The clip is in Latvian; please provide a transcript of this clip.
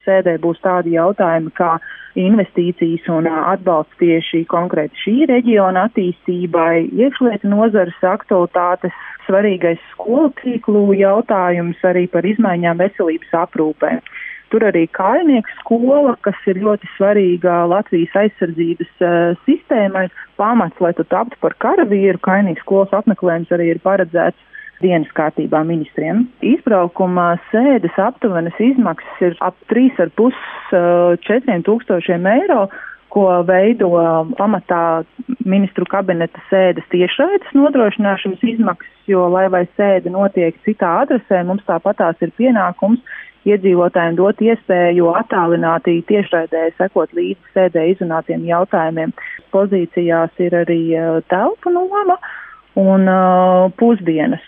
Sēdē būs tādi jautājumi kā investīcijas un atbalsts tieši konkrēti šī reģiona attīstībai, iekšlietu nozares aktualitātes, svarīgais skolu tīklu jautājums, arī par izmaiņām veselības aprūpē. Tur arī Kājnieku skola, kas ir ļoti svarīga Latvijas aizsardzības sistēmai, pamats, lai tu taptu par karavīru. Kājnieku skolas apmeklējums arī ir paredzēts dienas kārtībā ministriem. Izbraukuma sēdes aptuvenas izmaksas ir ap 3,5–4 tūkstošiem eiro, ko veido pamatā ministru kabineta sēdes tiešraides nodrošināšanas izmaksas, jo, lai vai sēde notiek citā adresē, mums tāpatās ir pienākums iedzīvotājiem dot iespēju attālināti tiešraidē sekot līdzi sēdē izrunātiem jautājumiem. Pozīcijās ir arī telpu noma un pusdienas.